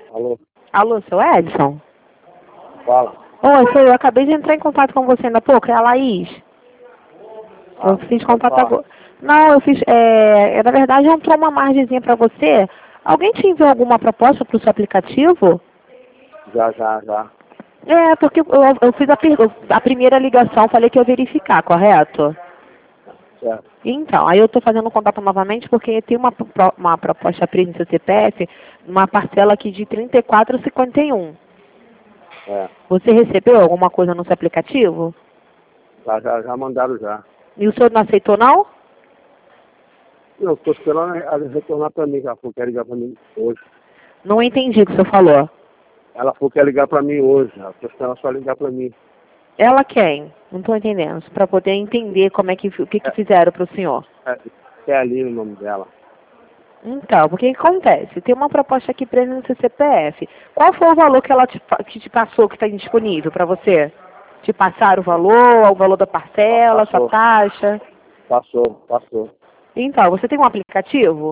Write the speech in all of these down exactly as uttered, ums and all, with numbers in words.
Alô? Alô, seu Edson? Fala. Oi, sou eu. Acabei de entrar em contato com você ainda há pouco, é a Laís. Ah, Eu fiz pode contato falar. agora. Não, eu fiz, é, na verdade entrou uma margenzinha para você. Alguém te enviou alguma proposta para o seu aplicativo? Já, já, já. É, porque eu, eu fiz a, per- a primeira ligação, falei que ia verificar, correto? Certo. Então, aí eu estou fazendo contato novamente porque tem uma, pro- uma proposta presa no seu C P F, uma parcela aqui de trinta e quatro reais e cinquenta e um. É. Você recebeu alguma coisa no seu aplicativo? Já, já, já mandaram já. E o senhor não aceitou, não? Eu tô esperando ela retornar pra mim, que ela falou que ia ligar pra mim hoje. Não entendi o que o senhor falou. Ela falou que ia ligar pra mim hoje. Eu tô esperando ela só ligar pra mim. Ela quem? Não estou entendendo. Para poder entender como é que, o que, que É, fizeram para o senhor. é, é ali o nome dela. Então, porque que acontece? Tem uma proposta aqui presa no seu C P F. Qual foi o valor que ela te, pa- que te passou, que está indisponível para você? Te passaram o valor, o valor da parcela, sua Passou, taxa? passou, passou. Então, você tem um aplicativo?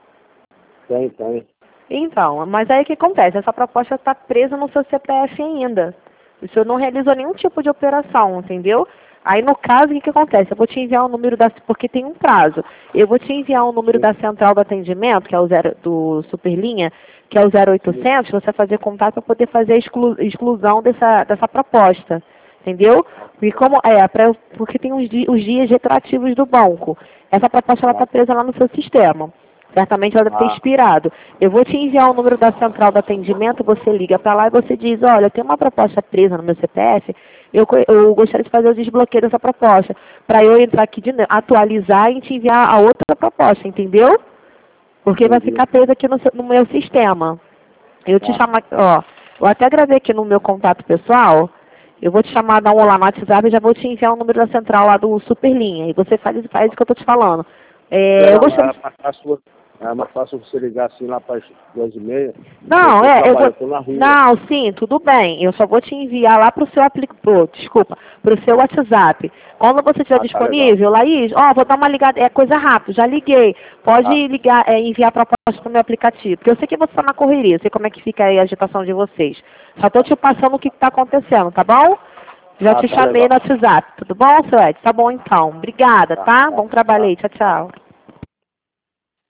Tem, tem. Então, mas aí o que acontece? Essa proposta está presa no seu C P F ainda. O senhor não realizou nenhum tipo de operação, entendeu? Aí, no caso, o que, que acontece? Eu vou te enviar o número da... Porque tem um prazo. Eu vou te enviar o número Sim, da central do atendimento, que é o zero, do Superlinha, que é o zero sim. oitocentos, você fazer contato para poder fazer a exclu, exclusão dessa, dessa proposta. Entendeu? Porque, como, é, pra, porque tem os, di, os dias retroativos do banco. Essa proposta ela está Ah, presa lá no seu sistema. Certamente ela deve ter ah, expirado. Eu vou te enviar o número da central do atendimento, você liga para lá e você diz, olha, tem uma proposta presa no meu C P F, eu, co- eu gostaria de fazer o desbloqueio dessa proposta, para eu entrar aqui, de, novo, atualizar e te enviar a outra proposta, entendeu? Porque vai entendi. ficar presa aqui no, seu- no meu sistema. Eu te Tá, chamar, ó, eu até gravei aqui no meu contato pessoal, eu vou te chamar, dar um olá no WhatsApp e já vou te enviar o número da central lá do Superlinha, e você faz, faz o que eu tô te falando. é, É, eu não, gostaria é de mais fácil, é mais fácil você ligar assim lá para as duas e meia. Eu Não, tô é, eu vou. trabalhando, eu tô na rua. Não, sim, tudo bem. Eu só vou te enviar lá pro seu aplicativo, desculpa, pro seu WhatsApp. Quando você estiver Ah, tá legal. disponível, Laís, ó, vou dar uma ligada, é coisa rápida, já liguei. Pode Ah, ligar, é, enviar a proposta pro meu aplicativo, porque eu sei que você está na correria, eu sei como é que fica aí a agitação de vocês. Só tô te passando o que está acontecendo, tá bom? Já ah, te tá chamei legal. no WhatsApp, tudo bom, seu Ed? Tá bom então. Obrigada, Tá, tá? tá, Bom trabalho tá, aí, tchau, tá. tchau.